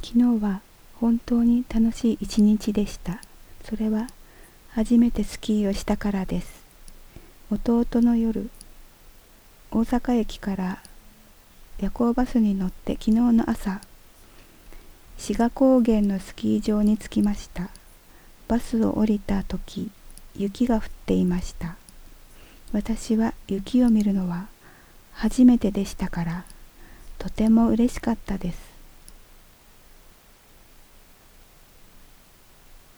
昨日は本当に楽しい一日でした。それは初めてスキーをしたからです。弟の夜、大阪駅から夜行バスに乗って昨日の朝、志賀高原のスキー場に着きました。バスを降りた時、雪が降っていました。私は雪を見るのは初めてでしたから、とても嬉しかったです。